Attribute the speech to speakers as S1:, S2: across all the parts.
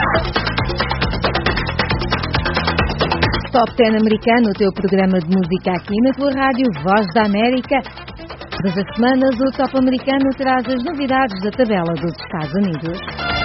S1: Top 10 americano, o teu programa de música aqui na tua rádio Voz da América. Todas as semanas o Top americano traz as novidades da tabela dos Estados Unidos.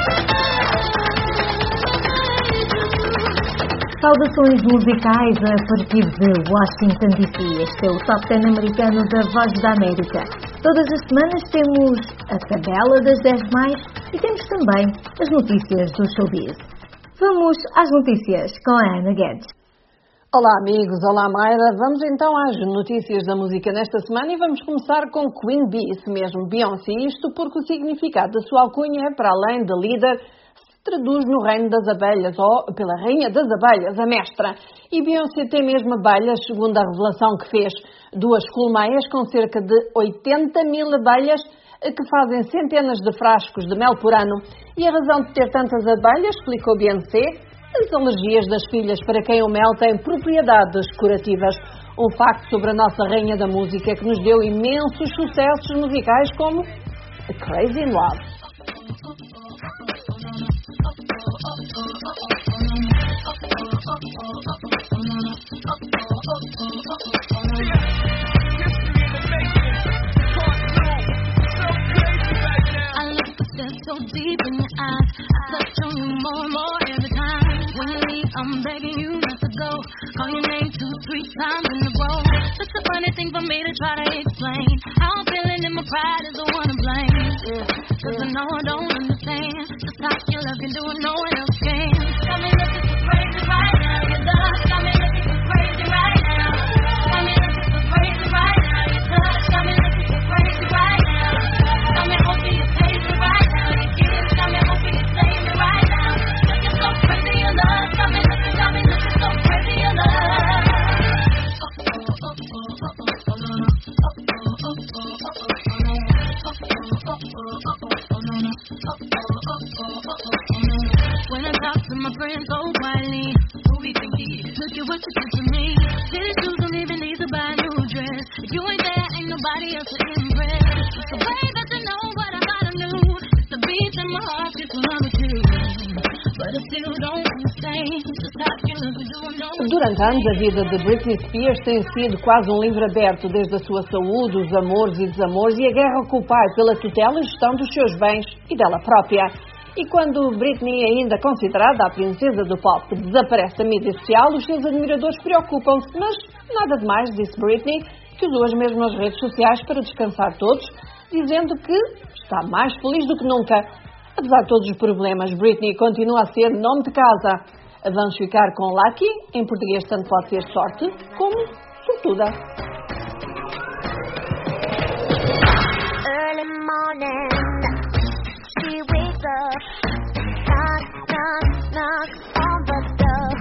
S1: Saudações musicais a partir de Washington DC. Este é o Top 10 americano da Voz da América. Todas as semanas temos a tabela das 10 mais e temos também as notícias do showbiz. Vamos às notícias com a Ana Guedes.
S2: Olá amigos, olá Mayra. Vamos então às notícias da música nesta semana e vamos começar com Queen Bee, isso mesmo, Beyoncé. Isto porque o significado da sua alcunha, para além de líder, se traduz no reino das abelhas, ou pela rainha das abelhas, a mestra. E Beyoncé tem mesmo abelhas, segundo a revelação que fez, 2 colmeias com cerca de 80 mil abelhas que fazem centenas de frascos de mel por ano. E a razão de ter tantas abelhas, explicou Beyoncé, as alergias das filhas para quem o mel tem propriedades curativas. Um facto sobre a nossa rainha da música que nos deu imensos sucessos musicais como Crazy in Love.
S3: I'm begging you not to go. Call your name 2-3 times in a row. It's a funny thing for me to try to explain. How I'm feeling and my pride is the one to blame. Cause I know I don't understand. Just how you love can do it, no one else can. Got me looking so crazy right now. You love got me looking so crazy right now. Got me looking so crazy right now. You touch got me looking so crazy right now. Got me hoping you taste me right now. You kiss got me hoping you save me right now. Looking so crazy in love. Got me looking so crazy in love. When I talk to my friends so quietly, who we think he is? Look at what you did to me. These shoes don't even need to buy a new dress. If you ain't there, ain't nobody else to impress. It's the way that you know what I gotta do. It's the beat in my heart, just when I'm with you. But I still don't understand. Just how you look and do no.
S2: Durante anos, a vida de Britney Spears tem sido quase um livro aberto, desde a sua saúde, os amores e desamores e a guerra com o pai pela tutela e gestão dos seus bens e dela própria. E quando Britney, ainda considerada a princesa do pop, desaparece da mídia social, os seus admiradores preocupam-se, mas nada de mais, disse Britney, que usou as mesmas redes sociais para descansar todos, dizendo que está mais feliz do que nunca. Apesar de todos os problemas, Britney continua a ser nome de casa. Vamos ficar com Lucky, em português tanto pode ser sorte como sortuda.
S4: Early morning, she wakes up, knock, knock, knock on the door.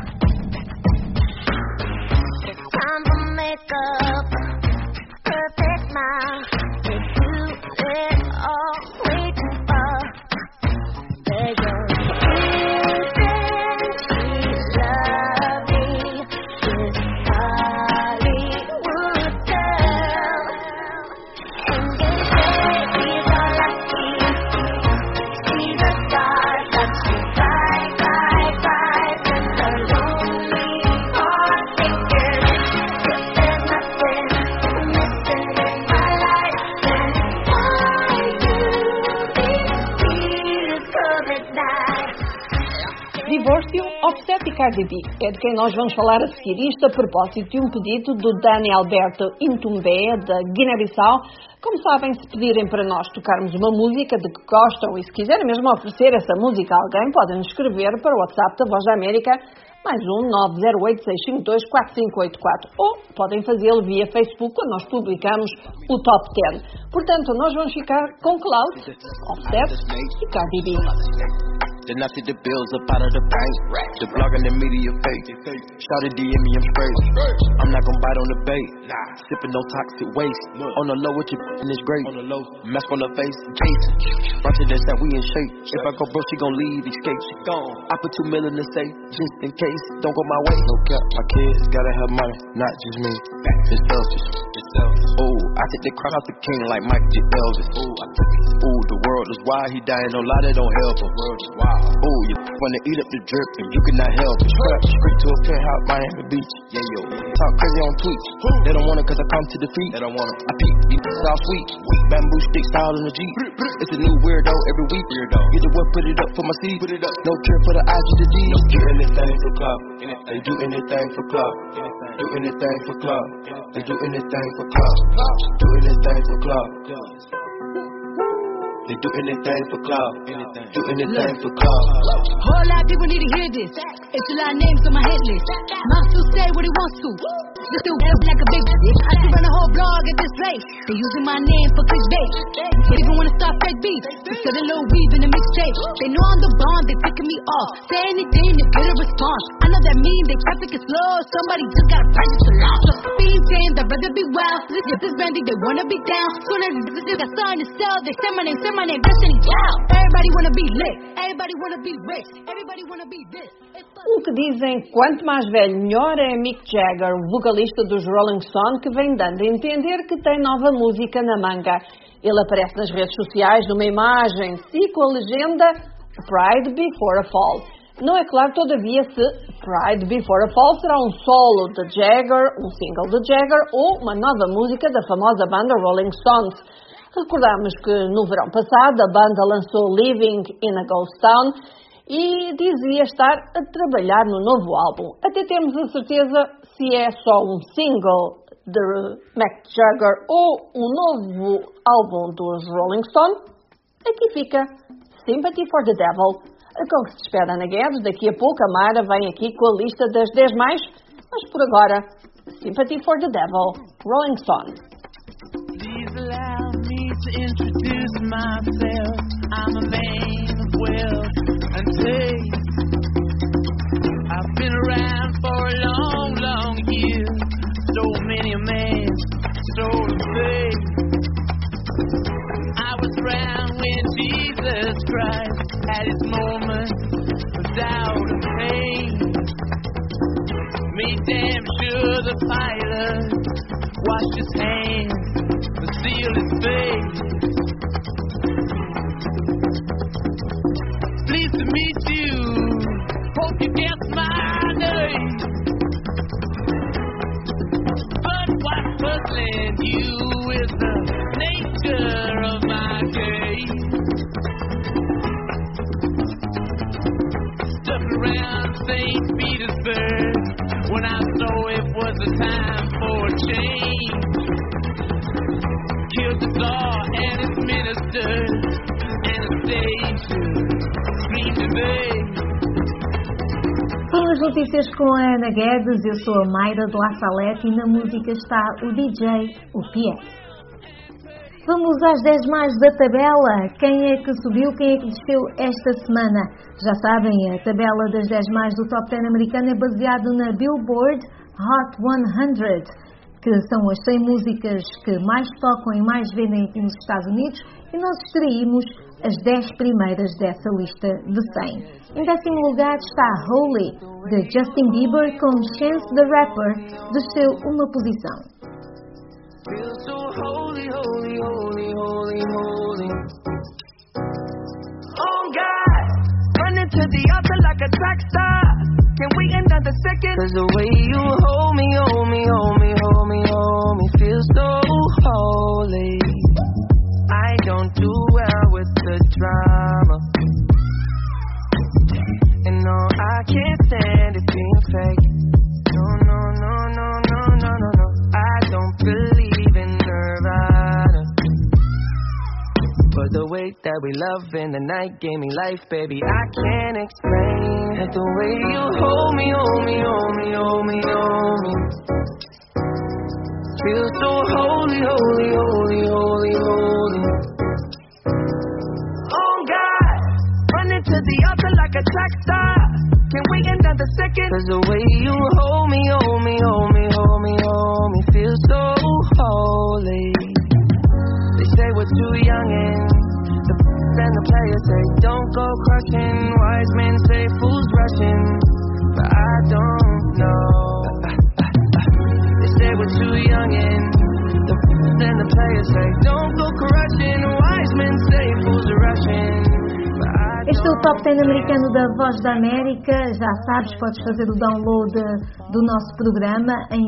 S4: It's time for makeup, perfect smile, to do it all, waiting for the girl.
S2: Divórcio, Offset e Cardi B. É de quem nós vamos falar a seguir. Isto a propósito de um pedido do Dani Alberto Intumbé, da Guiné-Bissau. Como sabem, se pedirem para nós tocarmos uma música de que gostam e se quiserem mesmo oferecer essa música a alguém, podem nos escrever para o WhatsApp da Voz da América, +1 908 652 4584. Ou podem fazê-lo via Facebook, quando nós publicamos o Top 10. Portanto, nós vamos ficar com Cloud, Offset e Cardi B.
S5: Then I see the bills up out of the bank. The blog and the media fake. Shouted DM me, I'm straight. I'm not gon' bite on the bait. Sipping no toxic waste. On the low with your and it's great. Mask on the face, Jason. Watching this that we in shape. If I go broke, she gon' leave, escape. She gone. I put $2 million to safe, just in case. Don't go my way. No cap, my kids gotta have money, not just me. It's selfish. Ooh, I take the crown out the king like Mike J. Elvis. Ooh, the world is wide, he dying, no lie, that don't help him. Ooh, you wanna eat up the drip, and you cannot help it. Strapped straight to a penthouse, Miami Beach. Yeah, yo. Talk crazy on tweets. They don't want it cause I come to defeat. They don't want it. I peep, these all sweet. Bamboo sticks all in the Jeep. It's a new weirdo every week. Either one, put it up for my seed. No care for the IG to D. No care anything for club. They do anything for club. Do anything for club. They do anything for club. Do anything for club. They do anything for club. Do anything for club.
S3: Whole lot of people need to hear this. It's a lot of names on my hit list. Mouth will say what he wants to. This still like a big bitch. I can run a whole blog at this place. They using my name for clickbait. They even wanna start fake beef. Instead of little weave in a mixtape. They know I'm the bomb, they picking me off. Say anything to get a response. I know that mean they traffic is slow. Somebody just gotta price it to law. So speed saying they'd rather be wild. This is Brandy, they wanna be down. Soon as this got starting to sell, they say my name, Destiny Child. Everybody wanna be lit. Everybody wanna be rich. Everybody wanna be this.
S2: O que dizem, quanto mais velho, melhor, é Mick Jagger, vocalista dos Rolling Stones, que vem dando a entender que tem nova música na manga. Ele aparece nas redes sociais numa imagem, com a legenda Pride Before a Fall. Não é claro, todavia, se Pride Before a Fall será um solo de Jagger, um single de Jagger ou uma nova música da famosa banda Rolling Stones. Recordamos que no verão passado a banda lançou Living in a Ghost Town e dizia estar a trabalhar no novo álbum. Até temos a certeza se é só um single de Mick Jagger ou um novo álbum dos Rolling Stones. Aqui fica Sympathy for the Devil. Com que se despede Ana Guedes, daqui a pouco a Mara vem aqui com a lista das 10 mais, mas por agora, Sympathy for the Devil, Rolling Stones.
S6: Please allow me to introduce myself. I'm a man of wealth and taste. I've been around for a long, long year. So many a man stole a faith. I was around when Jesus Christ had his moments of doubt and pain. Made damn sure the pilot washed his hands and sealed his face. Pleased to meet you. Hope you guess my name. But what's puzzling you is the nature of my game. Stuck around St. Petersburg when I saw it was a time for a change. Killed the Tsar and his ministers, Anastasia screamed in vain.
S1: São as notícias com a Ana Guedes, eu sou a Mayra de La Salete e na música está o DJ, o Pierre. Vamos às 10 mais da tabela. Quem é que subiu, quem é que desceu esta semana? Já sabem, a tabela das 10 mais do Top 10 americano é baseado na Billboard Hot 100, que são as 100 músicas que mais tocam e mais vendem aqui nos Estados Unidos, e nós extraímos as 10 primeiras dessa lista de 100. Em décimo lugar está Holy, de Justin Bieber, com Chance the Rapper, desceu uma posição.
S6: Feel so holy, holy, holy, holy, holy. Oh God, running to the altar like a track star. Can we end another second? 'Cause the way you hold me, hold me, hold me, hold me, hold me, feels so holy. I don't do well with the drama, and no, I can't stand it being fake. No, no, no, no, no, no, no, no. I don't believe in Nirvana, but the way that we love in the night gave me life, baby. I can't explain it. The way you hold me, hold me, hold me, hold me, hold me, feel so holy, holy, holy, holy, holy. Oh God, running to the altar like a track star. Can we end another second? 'Cause the way you hold me, hold me, hold me, hold me, hold me, feel so holy. They say we're too young and the players say don't go crushing. Wise men say fools rushing, but I don't know. They say we're too young and the players say don't go crushing. Wise men say fools are rushing.
S1: Este é o Top 10 americano da Voz da América. Já sabes, podes fazer o download do nosso programa em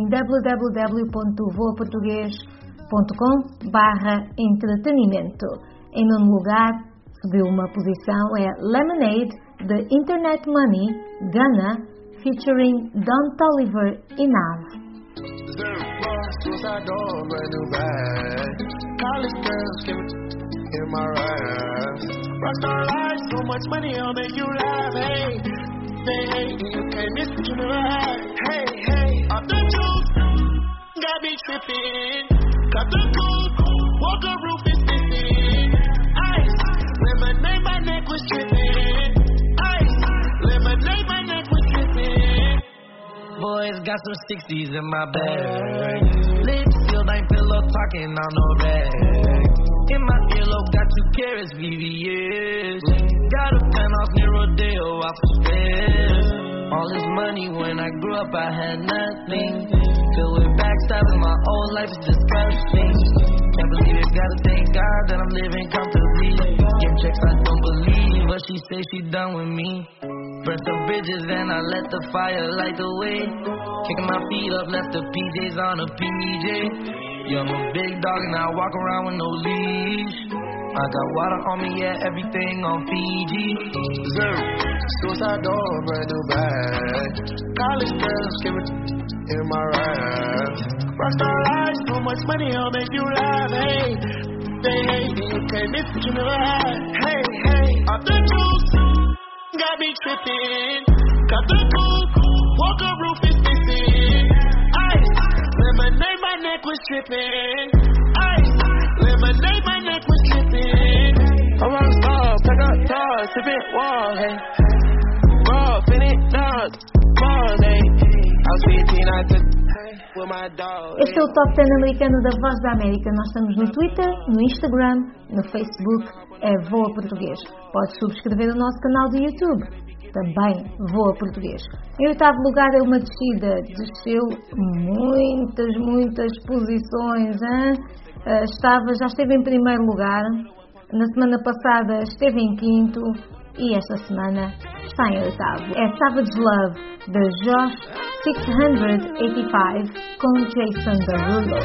S1: www.voaportugues.com/entretenimento. Em nono lugar, subiu uma posição, é Lemonade, de Internet Money, Ghana, featuring Don Toliver e Nav.
S7: In my ride, rockstar life, so much money, I'll make you laugh. Hey, they hate you, can't miss what you never had. Hey, hey, off the juice, got me tripping. Cut the coupe, walker roof is missing. Ice, lemonade, my neck was tripping. Ice, lemonade, my neck was tripping.
S6: Boys got some 60s in my bag. Lips sealed, ain't pillow talking on no rag. In my earlobe, got 2 carats, VVS. Got a penthouse near Rodeo, off the stairs. All this money, when I grew up, I had nothing. Filled with backstabbing, my whole life is disgusting. Can't believe it, gotta thank God that I'm living comfortably. Getting checks, I don't believe, but she say she done with me. Burnt some bridges and I let the fire light the way. Kicking my feet up, left the PJs on a PJ. Yeah, I'm a big dog and I walk around with no leash. I got water on me, yeah, everything on Fiji.
S7: Zero, suicide door, brand new bag. College girls, give it in my ride. Rockstar life, so much money, I'll make you laugh. Hey, they hate you, can't miss what you never had. Hey, hey, off the juice, got me tripping. Cut the coupe, walker roof is missing. Ice, lemonade, my neck was tripping. Ice, lemonade, my neck was tripping.
S6: I'm on the star, pack up toys, sipping wall, hey. Raw, finish nuts, hey. I was 15, I took with my dog.
S1: Este é o Top 10 americano da Voz da América. Nós estamos no Twitter, no Instagram, no Facebook, é Voa Português. Podes subscrever o nosso canal do YouTube, também Voa Português. Em oitavo lugar é uma descida, desceu muitas posições, hein? Já esteve em primeiro lugar, na semana passada esteve em quinto e esta semana está em oitavo. É Savage Love, de Josh 685, com Jason Derulo.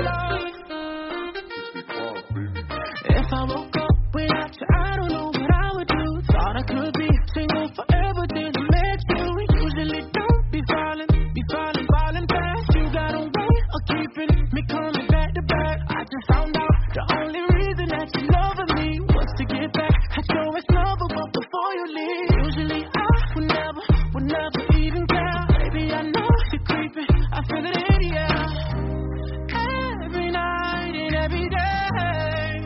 S6: If I woke up without you, I don't know what I would do. Thought I could be single forever, didn't met you. Usually don't be falling fast. You got a way of keeping me coming back to back. I just found out the only reason that you loving me was to get back at your ex-lover, but before you leave, usually I would never even care. Baby, I know you're creeping, I feel it in the air. Every night and every day,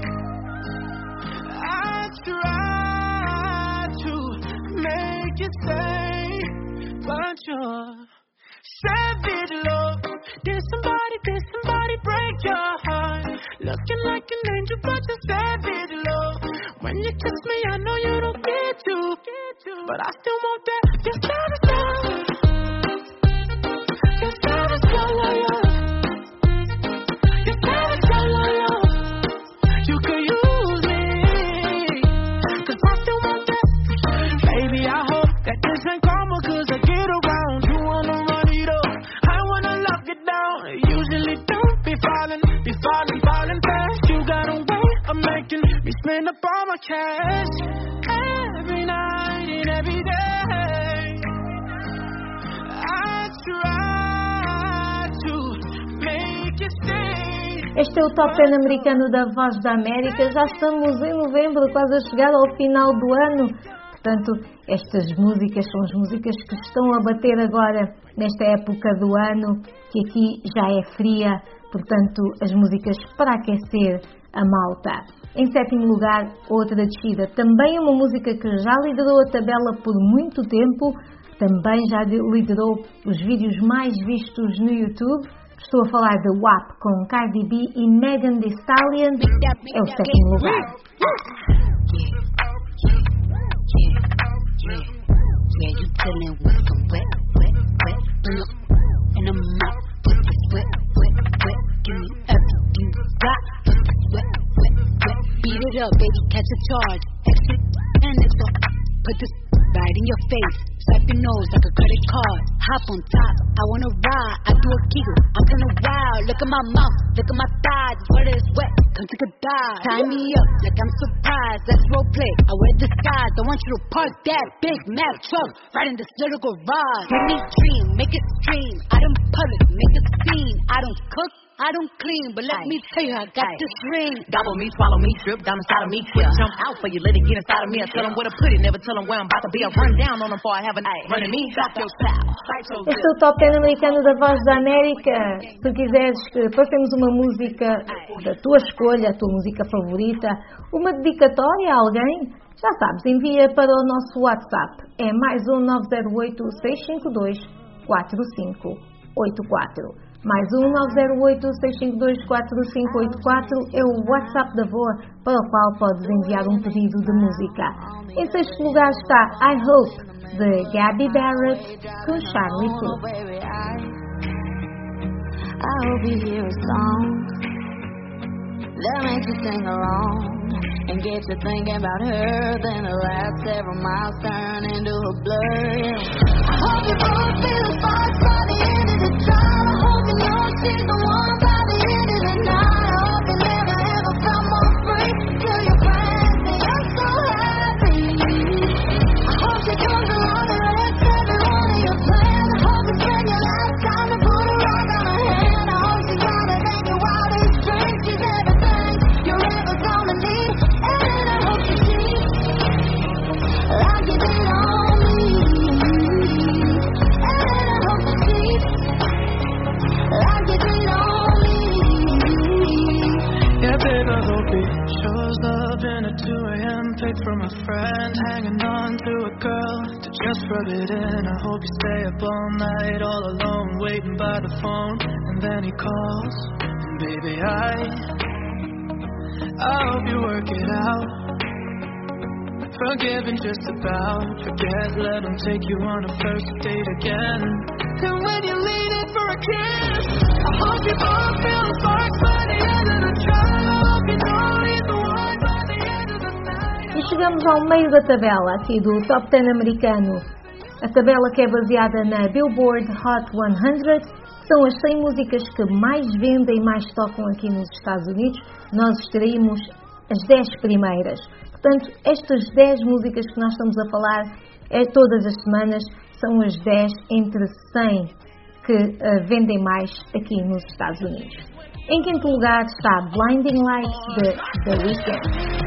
S6: I try to make you stay, but you're savage love. Did somebody break your heart? Looking like an angel, but you're savage love. When you kiss me, I know you don't get to, but I still want that. You're savage love. You're savage love. You're savage love. You could use me, 'cause I still want that. Baby, I hope that this ain't karma, 'cause I get around. You wanna run it up, I wanna lock it down. Usually don't be falling fast. You got a way of making me spend up all my cash. Every night and every day, I try to make you stay.
S1: Este é o Top 10 americano da Voz da América. Já estamos em novembro, quase a chegar ao final do ano. Portanto, estas músicas são as músicas que estão a bater agora, nesta época do ano, que aqui já é fria. Portanto, as músicas para aquecer a malta. Em sétimo lugar, outra descida. Também é uma música que já liderou a tabela por muito tempo. Também já liderou os vídeos mais vistos no YouTube. Estou a falar de WAP com Cardi B e Megan Thee Stallion. É o sétimo lugar.
S8: Yeah, you dealing with some wet. And I'm out with the sweat. Give me everything you got. Wet. Beat it up, baby, catch a charge. Exit and exit. Put this right in your face. Swipe your nose like a credit card. Hop on top, I wanna ride. I do a giggle, I'm kinda wild. Look at my mouth, look at my thighs. Wet is wet, come take a dive. Tie me up like I'm surprised. That's role play, I wear disguise. I want you to park that big Mack truck right in this little garage. Make me dream, make it stream. Out in public, make a scene. I don't cook, I don't clean, but let me tell you, I got this ring.
S6: Gobble me, swallow me, strip down inside of me. Quick jump out for you, let it get inside of me. I tell them where to put it, never tell them where I'm about to be. I run down on them before I have a night. Running me, stop your style.
S1: Este é o Top 10 americano da Voz da América. Se quiseres que passemos uma música da tua escolha, a tua música favorita, uma dedicatória a alguém, já sabes, envia para o nosso WhatsApp. É mais 908-652-4584. Mais 908-652-4584 é o WhatsApp da VOA, para o qual podes enviar um pedido de música. Em sexto lugar está I Hope, de Gabby Barrett, com Charlie Puth.
S4: I hope you hear a song that makes you sing along and get you thinking about her. Then the last several miles turn into a blur. I hope you both feel the sparks by the end of the drive. I hope you know she's the one by the end of the night. I hope you never ever felt more free till your friends say you're so happy. I hope she comes along and lets every one of your plans. I hope you spend your lifetime to put a rock on her hand. I hope she's louder than your wildest dreams. She's everything you're ever gonna need. And I hope you see like you did on me. And I hope you see like you did on me.
S6: Yeah, babe, I hope he shows up in a 2 a.m. pic from a friend, hanging on to a girl to just rub it in. I hope you stay up all night, all alone, waiting by the phone, and then he calls. And baby, I hope you work it out. Forgiving just about, forget, let him take you on a first date again. And when you lean in for a kiss, I hope you both feel the sparks by the end of the drive. I hope you know he's the one by the end of the night.
S1: E chegamos ao meio da tabela aqui do Top 10 americano. A tabela que é baseada na Billboard Hot 100, são as 100 músicas que mais vendem e mais tocam aqui nos Estados Unidos. Nós extraímos as 10 primeiras. Portanto, estas 10 músicas que nós estamos a falar, todas as semanas, são as 10 entre 100 que vendem mais aqui nos Estados Unidos. Em quinto lugar está Blinding Lights, de The Weeknd.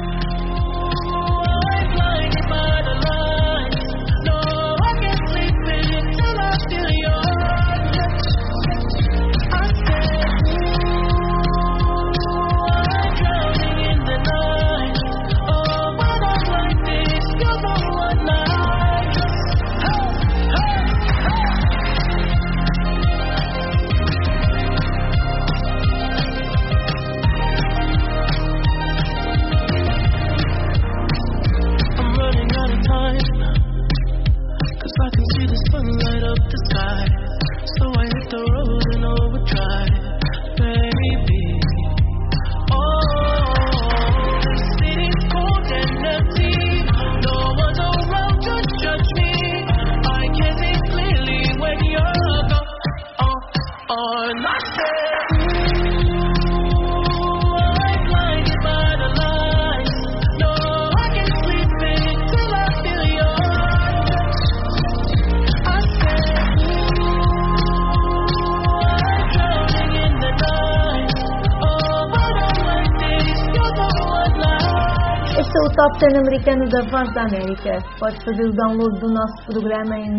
S1: O Top 10 americano da Voz da América. Podes fazer o download do nosso programa em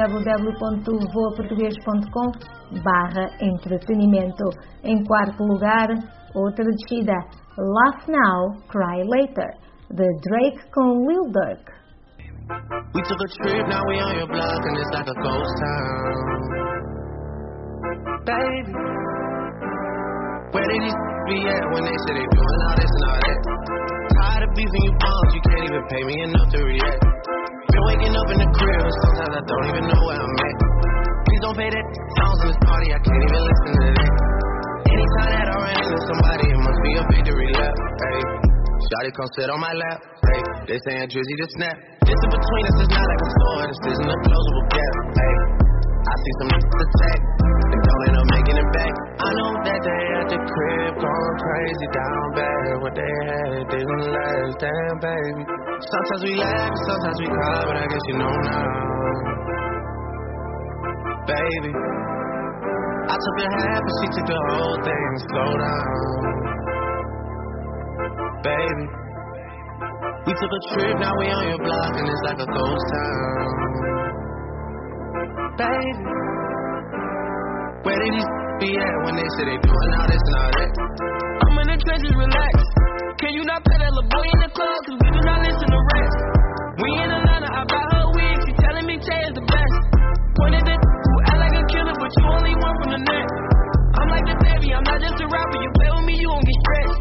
S1: www.voaportugues.com/entretenimento. Em quarto lugar, outra descida, Laugh Now, Cry Later, de Drake com Lil Durk.
S7: We took a trip, now we on your block and it's like a ghost town. Baby, where did these be at when they say they doing all this and all that? Tired of beefing you bums, you can't even pay me enough to react. Been waking up in the crib and sometimes I don't even know where I'm at. Please don't pay that songs in this party, I can't even listen to that. Anytime that I ran into somebody, it must be a victory lap. Hey, shawty come sit on my lap. Hey. They saying Drizzy just snap. This in between us is not like a sword. This isn't a closable gap. Hey, I see some attack. They don't end up making it back. I know that they at the crib going crazy down bad. What they had didn't last, damn baby. Sometimes we laugh, sometimes we cry, but I guess you know now, baby. I took a half and she took the whole thing. Slow down, baby. We took a trip, now we on your block and it's like a ghost town, baby. Where did these be at when they say they doing all this and all that? I'm in the trenches, relax. Can you not pet that little boy in the club? Cause we do not listen to rest. We in Atlanta, I buy her wig. She telling me Tay is the best. Pointed at who act like a killer, but you only one from the net. I'm like the baby, I'm not just a rapper. You play with me, you gon' get stretched.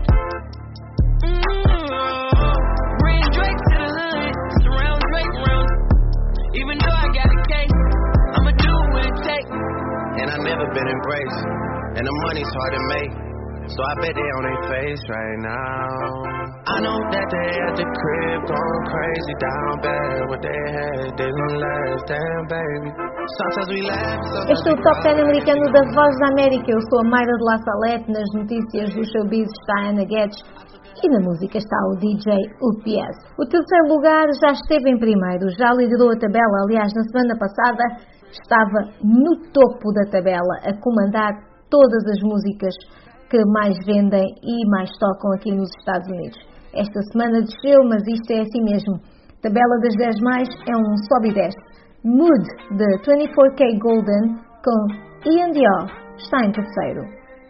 S7: Bring Drake to the hood. Surround Drake around. Even though I got a cake, I'ma do what it takes. And I never been embraced, and the money's hard to make, so I bet they on their face right now. I know that they at the crib going crazy down bad. What they had didn't last, damn baby. Sometimes we laugh, sometimes
S1: Este é o Top 10 americano da Voz da América. Eu sou a Mayra de La Salette. Nas notícias do showbiz está a Ana Guedes e na música está o DJ UPS. O terceiro lugar já esteve em primeiro, já liderou a tabela. Aliás, na semana passada estava no topo da tabela, a comandar todas as músicas que mais vendem e mais tocam aqui nos Estados Unidos. Esta semana desceu, mas isto é assim mesmo. Tabela das 10 mais é um sobe e desce. Mood, de 24K Golden, com Ian Dior, está em terceiro.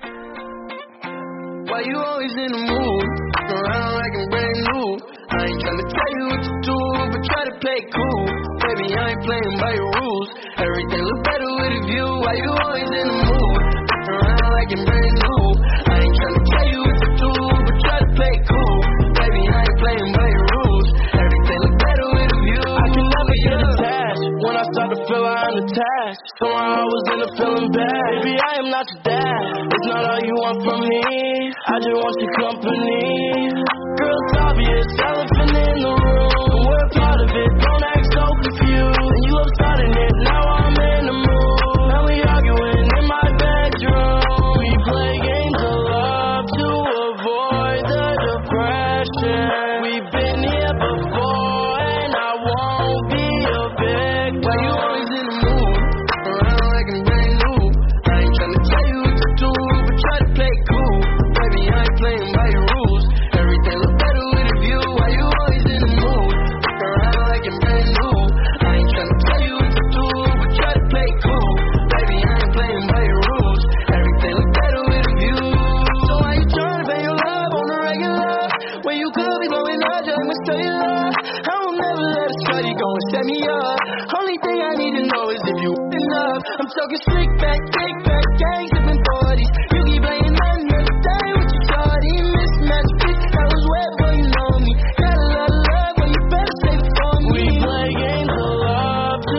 S7: Why you always in the mood? Around like I'm brand new. I ain't tryna tell you what to do, but try to play cool. Baby, I ain't playing by your rules. Everything look better with a view. Why you always in the mood? Around like I'm brand new. I ain't tryna tell you what to do, but try to play cool. Baby, I ain't playing by your rules. Everything look better with a view. I can never get attached. When I start to feel I'm attached, somehow I was in a feeling bad. Baby, I am not your dad. It's not all you want from me. I just want your company. Girl, it's obvious, elephant in the room. We're part of it, don't act so confused. And you love starting it, now I'm in the mood. Now we arguing in my bedroom. We play games of love to avoid the depression. We've been here before and I won't be a victim. Why you always in the mood? Around like I'm brand new. I ain't tryna tell you what to do, but try to play cool. Baby, I ain't playing by your rules. Everything look better with a view. Why you always in the mood? Around like I'm brand new. I ain't tryna tell you what to do, but try to play cool. Baby, I ain't playing by your rules. Everything look better with a view. So why you tryna pay your love on the regular? When you could be blowing up, just must tell you love. I will never let a shawty go and set me up. Only thing I need to know is if you enough. I'm talking slick back, kick back, gang sipping 40s. You keep playing nothing every day with your shawty. Mismatch bitch, that was wet, boy, you know me. Got a lot of love, but you better save it for me. We play games of love to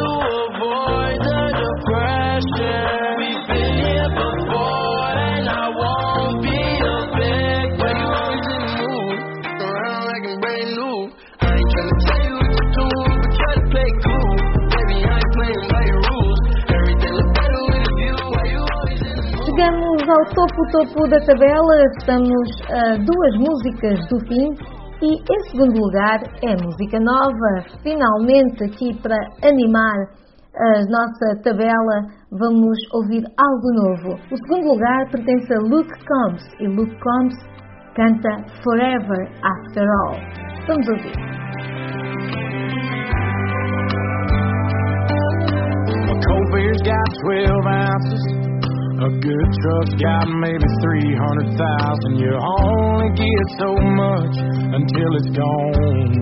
S7: avoid the depression. We've been here before and I won't be a victim. Why you always in the mood? Around like I'm brand new. I ain't tryna tell you what to do, but try to play cool. Baby, I ain't playing by your rules. Everything look better with a view. Why you always in the mood?
S1: Chegamos ao topo da tabela, estamos a 2 músicas do fim e em segundo lugar é música nova. Finalmente aqui para animar a nossa tabela vamos ouvir algo novo. O segundo lugar pertence a Luke Combs e Luke Combs canta Forever After All. Vamos ouvir.
S9: A cold beer's got 12 ounces. A good truck's got maybe 300,000. You only get so much until it's gone.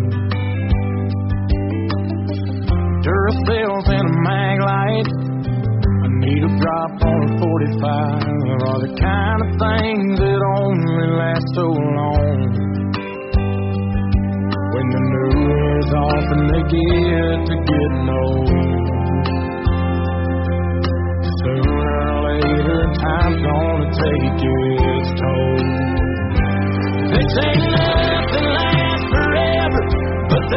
S9: Duracells and a mag light, a needle drop on a 45 are the kind of things that only last so long. When the new wears off and they get to getting old, sooner or later time's gonna take its toll. They say nothing lasts forever, but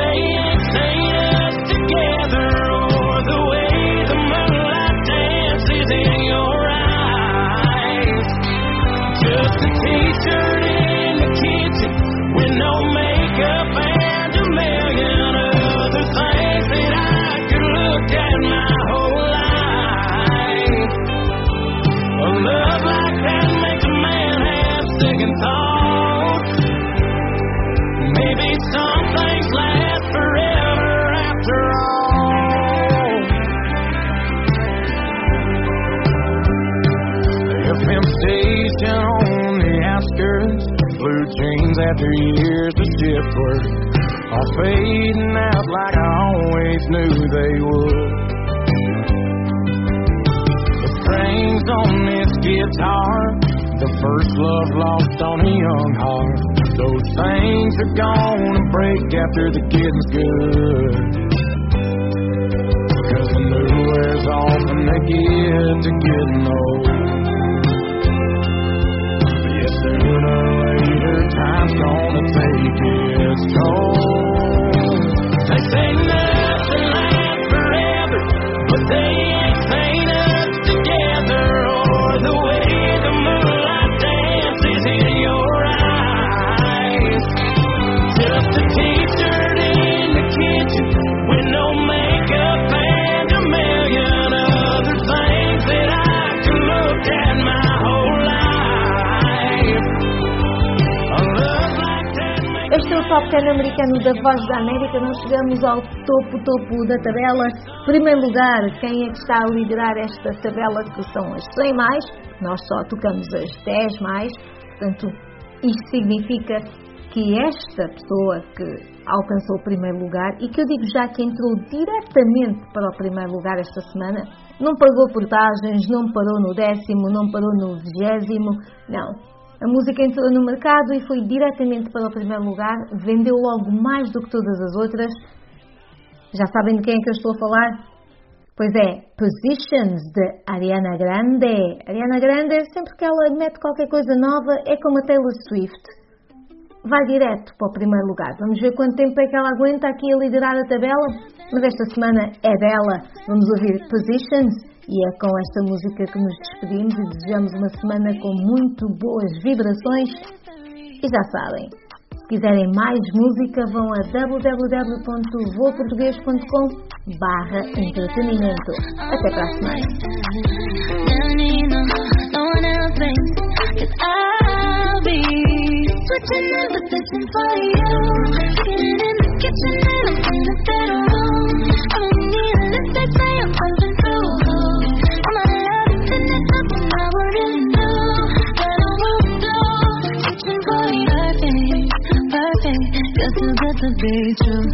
S9: after years of shift work, all fading out like I always knew they would. The strings on this guitar, the first love lost on a young heart, those things are gonna break after the getting's good. 'Cause the new wears off and they get to getting old. Yes, sooner or later, time's gonna take its toll. They say nothing lasts forever, but they ain't seen us together, or the way the moonlight dances in your eyes. Just a t-shirt in the kitchen with no makeup and a million other things that I could look at my whole life. A love like that makes
S1: Este é o Top 10 americano da Voz da América. Nós chegamos ao topo da tabela. Primeiro lugar, quem é que está a liderar esta tabela, que são as 100 mais. Nós só tocamos as 10 mais. Portanto, isto significa que esta pessoa que alcançou o primeiro lugar, e que eu digo já que entrou diretamente para o primeiro lugar esta semana, não pagou portagens, não parou no 10º, não parou no 20º, não. A música entrou no mercado e foi diretamente para o primeiro lugar, vendeu logo mais do que todas as outras. Já sabem de quem é que eu estou a falar? Pois é, Positions, de Ariana Grande. Ariana Grande, sempre que ela mete qualquer coisa nova, é como a Taylor Swift. Vai direto para o primeiro lugar. Vamos ver quanto tempo é que ela aguenta aqui a liderar a tabela. Mas esta semana é dela. Vamos ouvir Positions. E é com esta música que nos despedimos e desejamos uma semana com muito boas vibrações. E já sabem, se quiserem mais música, vão a www.voaportugues.com/entretenimento. Até para a semana.
S3: Switching up the position for you. Getting in the kitchen and I'm in the bedroom. I don't need a list, they say I'm pumping through. I'm out of love, and there's nothing I wouldn't do. But I won't do. Switching for you. Perfect, you're too good to be true.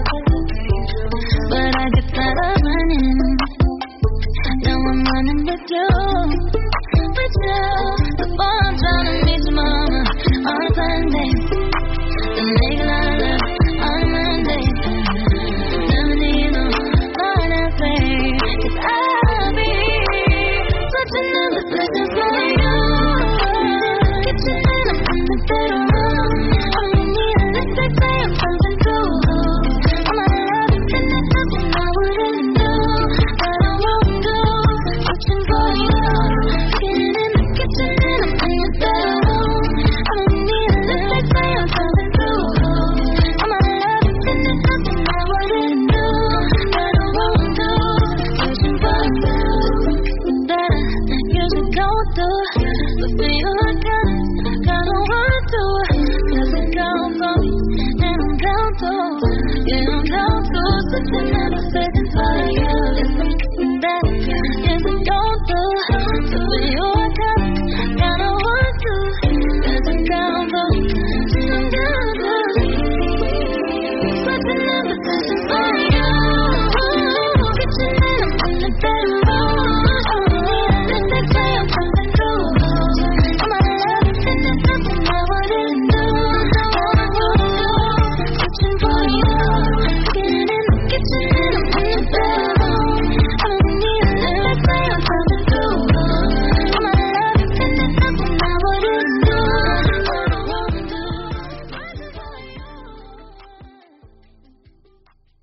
S3: But I get tired of running. Now I'm running with you. With you. Before I'm trying to meet your mama on Sunday, to make love on Monday. Never need no more to say, 'cause I'll be switching up the places for you. Kitchen and I'm in the bedroom. I don't need a list, they say I'm pumping through. I'm out of love, and there's nothing I wouldn't do. But I won't do. Switching for you. Getting in the kitchen and I'm in the bedroom. I don't need a list, they say I'm pumping through. I'm out of love, and there's nothing I wouldn't do. But I won't do. Switching for you. That you should go through. But for you I don't want to. 'Cause I'm down for me, and I'm down to. Yeah, I'm down to. Switching up the seconds for you.